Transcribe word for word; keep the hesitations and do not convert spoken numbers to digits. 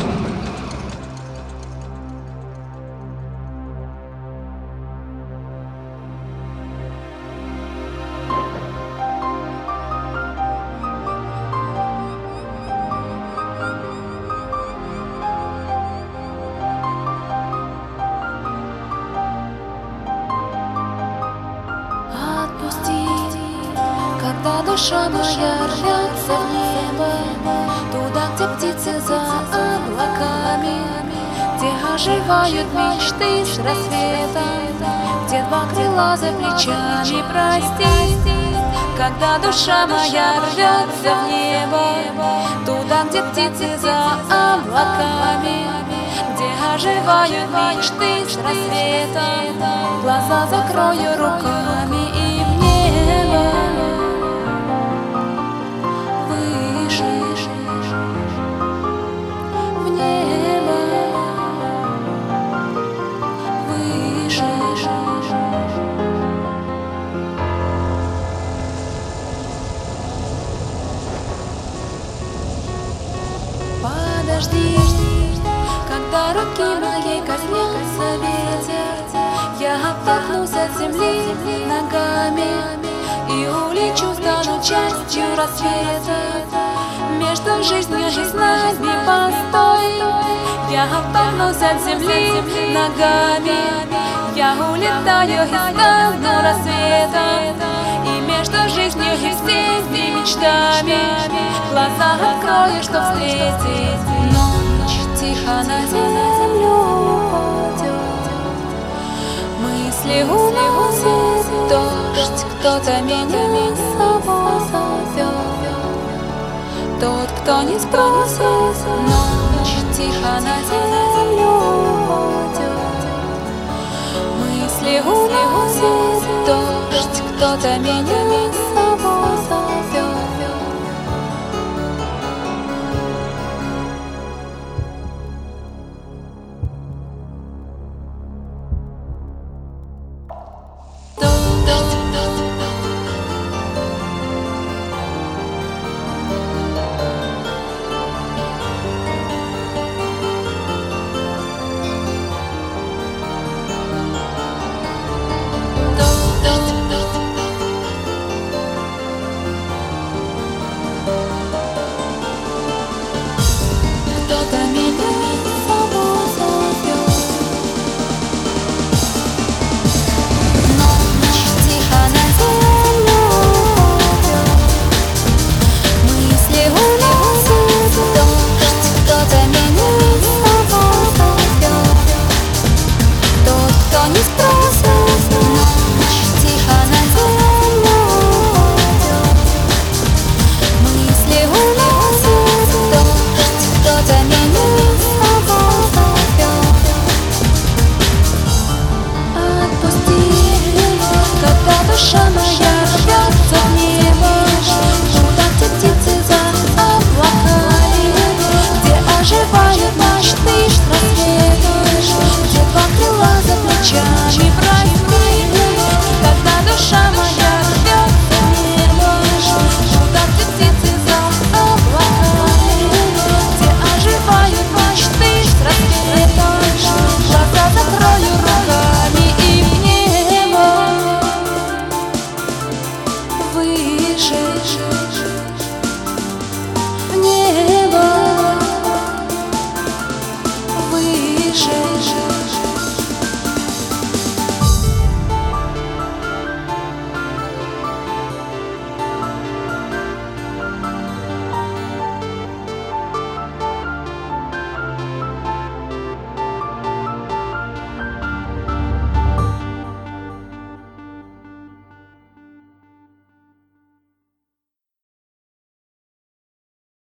Когда душа моя рвется в небо, туда, где птицы за облаками, где оживают мечты с рассветом, где два крыла за плечами, прости. Когда душа моя рвется в небо, туда, где птицы за облаками, где оживают мечты с рассветом, глаза закрою руками и в небо. Подожди, когда руки моей коснется ветер, я оттолкнусь от земли ногами и улечу, стану частью рассвета. Между жизнью и знаниями постой, я оттолкнусь от земли ногами, я улетаю и стану рассветом. И между жизнью и всеми мечтами глаза открою, чтоб встретить ночь. Тихо на землю упадет, мысли уносит дождь. Кто-то меня с собой зовет, тот, кто не спросит. Ночь тихо на землю упадет, мысли уносит дождь. Кто-то меня с собой зовет. Кто-то